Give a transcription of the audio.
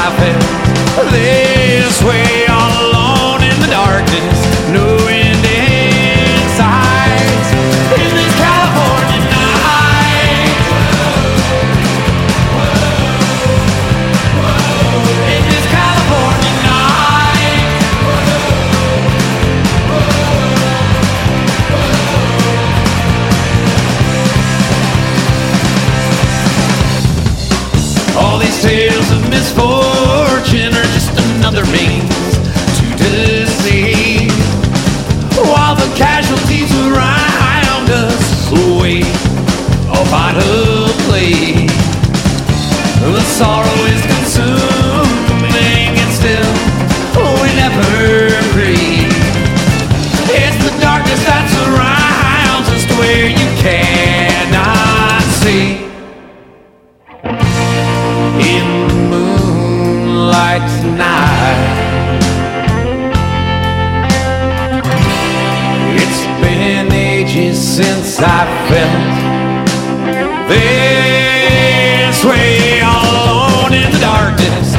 I felt this way all alone in the darkness, no end in sight. In this California night, in this California night, all these tales of misfortune are just another means to deceive, while the casualties around us wait or find a place. The sorrow is consuming and still we never breathe. It's the darkness that surrounds us to where you cannot see. In the moonlight tonight, it's been ages since I felt this way all alone in the darkness,